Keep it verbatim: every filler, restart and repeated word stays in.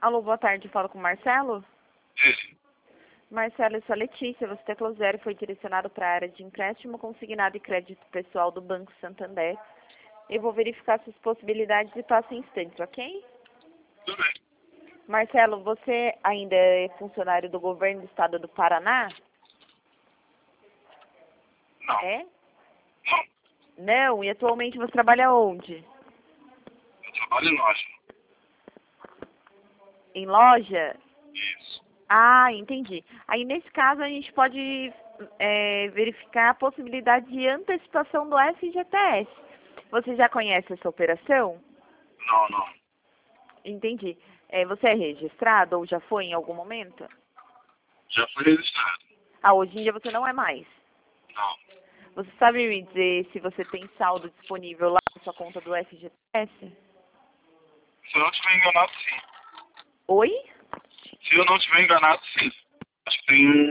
Alô, boa tarde, falo com o Marcelo. Sim. Marcelo, eu sou a Letícia, você teclou zero e foi direcionado para a área de empréstimo consignado e crédito pessoal do Banco Santander. Eu vou verificar suas possibilidades e passo em instantes, ok? Tudo bem. Marcelo, você ainda é funcionário do governo do estado do Paraná? Não. É? Não. Não, e atualmente você trabalha onde? Eu trabalho em loja. Em loja? Isso. Ah, entendi. Aí, nesse caso, a gente pode é, verificar a possibilidade de antecipação do F G T S. Você já conhece essa operação? Não, não. Entendi. É, você é registrado ou já foi em algum momento? Já fui registrado. Ah, hoje em dia você não é mais. Não. Você sabe me dizer se você tem saldo disponível lá na sua conta do F G T S? Se eu não estiver enganado, sim. Oi? Se eu não estiver enganado, sim. Acho que tem um